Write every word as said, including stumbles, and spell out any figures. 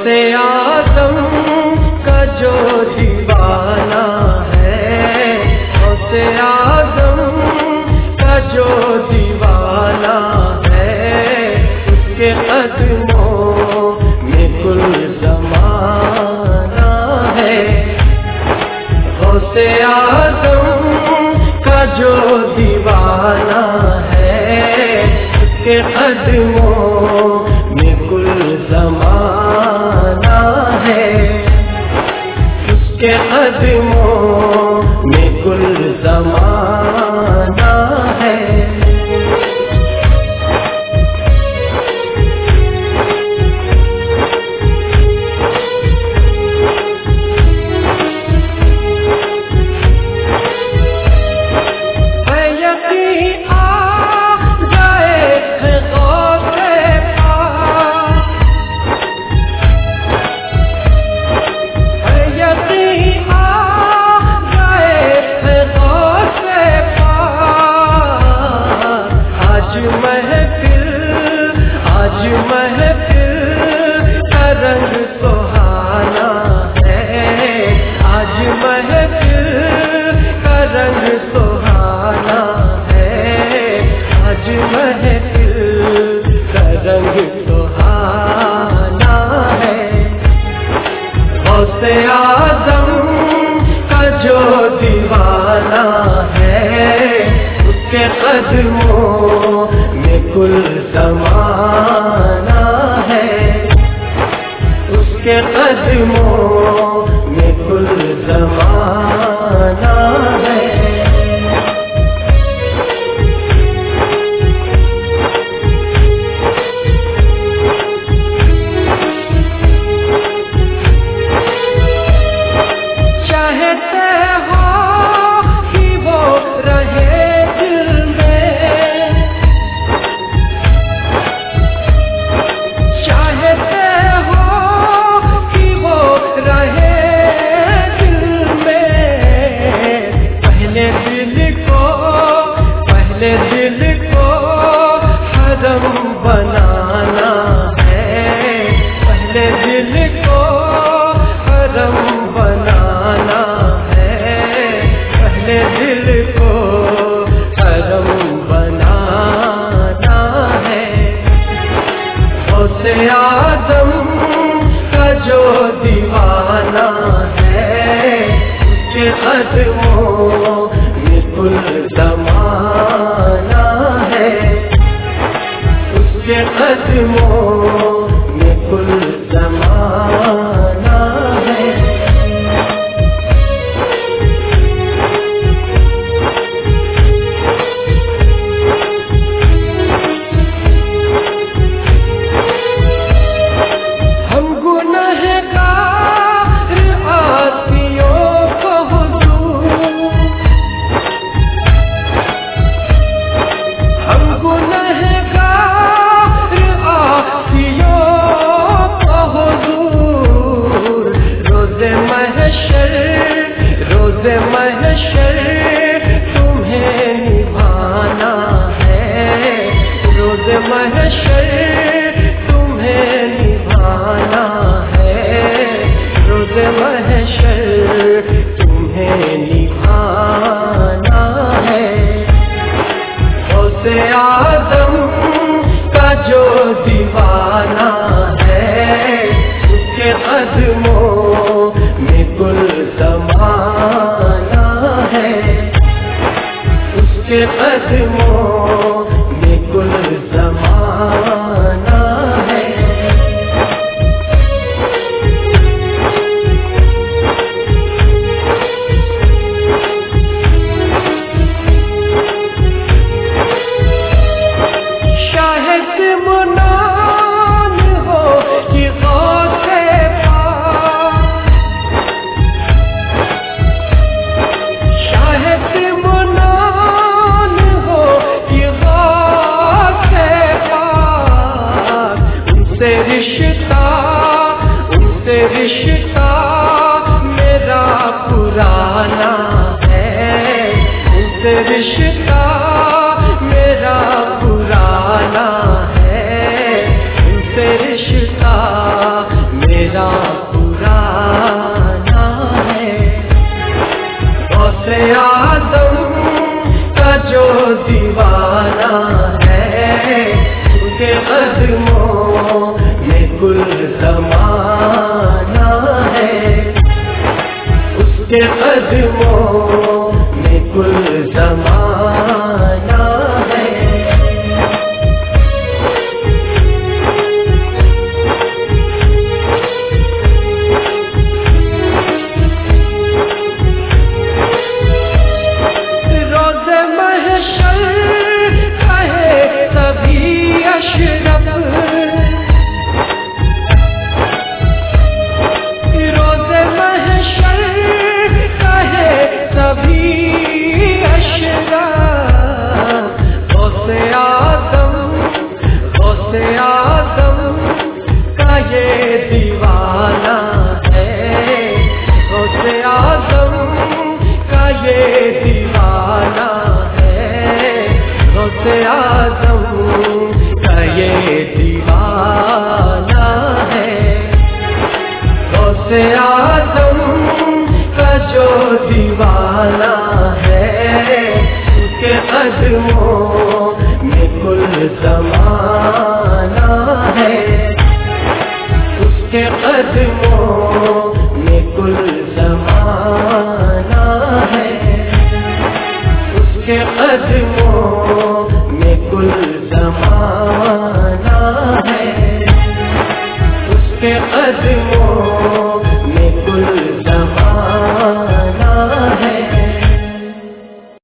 غوث اعظم کا جو دیوانہ ہے، غوث اعظم کا جو دیوانہ ہے، اس کے قدموں میں کل زمانہ ہے۔ غوث اعظم کا جو دیوانہ ہے، اس کے قدموں میں کل زمانہ ہے، اس کے قدموں میں کل زمانہ ہے۔ غوث اعظم کا جو دیوانہ ہے، اس کے قدموں میں کل زمانہ ہے، اس کے قدموں میں کل زمانہ ہے۔ بنانا ہے، پہلے دل کو حرم بنانا ہے، پہلے دل کو حرم بنانا ہے۔ غوث اعظم کا جو دیوانہ ہے، اس کے قدموں میں کل زمانہ ہے، کے قدموں میں کل زمانہ ہے۔ ہم گنہگار عاصیوں کو حضور، ہم گنہگار روز محشر تمہیں نبھانا ہے، روز محشر تمہیں نبھانا ہے، روز محشر تمہیں نبھانا ہے۔ غوث اعظم کا جو دیوانہ ہے، اس کے قدموں میں کل زمانہ ہے، اس کے قدموں میں کل زمانہ ہے۔ شاہد منان ہو کہ غوث پاک، شاہد منان ہو کہ غوث پاک، ان سے رشتہ ان سے رشتہ میرا پرانا ہے، ان سے رشتہ میرا پرانا ہے، ان سے رشتہ میرا کل زمانہ ہے، اس کے قدموں میں کل زمانہ ہے۔ آدم کا جو دیوانہ ہے، اس کے قدموں میں کل زمانہ ہے، اس کے قدموں میں کل زمانہ ہے، اس کے قدموں میں کل زمانہ ہے، اس کے قدموں